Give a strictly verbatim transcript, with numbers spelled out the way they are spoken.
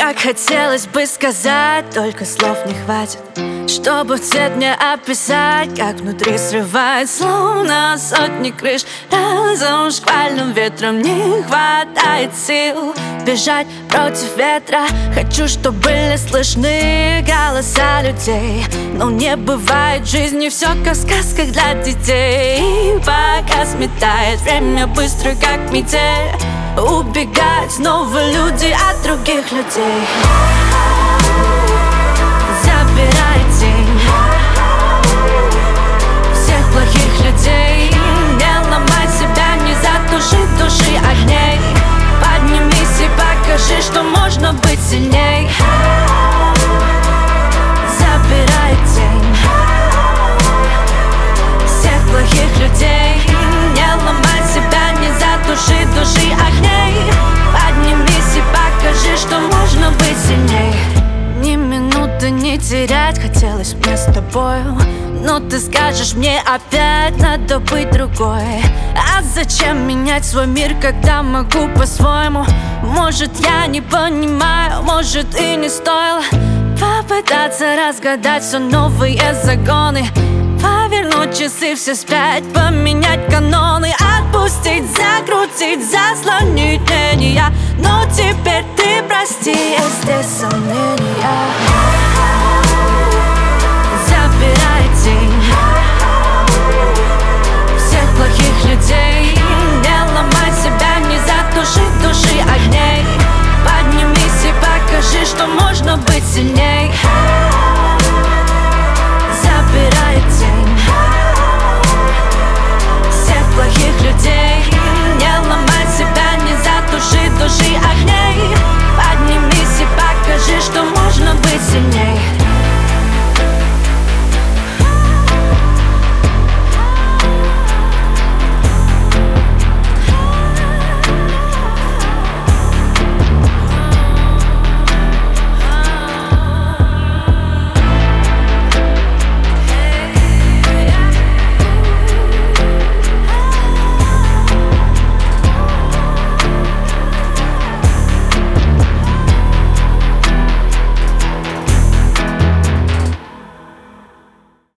Как хотелось бы сказать, только слов не хватит, чтобы цвет мне описать, как внутри срывает, словно сотни крыш разом шквальным ветром. Не хватает сил бежать против ветра. Хочу, чтобы были слышны голоса людей, но не бывает в жизни все как в сказках для детей. И пока сметает время быстро, как метель, убегают снова люди от других людей. Забирает тень всех плохих людей. Не ломай себя, не затуши души огней. Поднимись и покажи, что можно быть сильней. Забирает тень всех плохих людей. Не ломай себя, не затуши души огней. Поднимись и покажи, что можно быть сильней. Ни минуты не терять хотелось мне с тобою, но ты скажешь мне опять, надо быть другой. А зачем менять свой мир, когда могу по-своему? Может, я не понимаю, может, и не стоило попытаться разгадать все новые загоны, повернуть часы все вспять, поменять каноны, отпустить, закрутить, заслонить мнения. Но теперь ты прости, есть здесь сомнения. Забирай тень всех плохих людей. Не ломай себя, не затуши души огней. Поднимись и покажи, что можно быть сильней. Забирай тень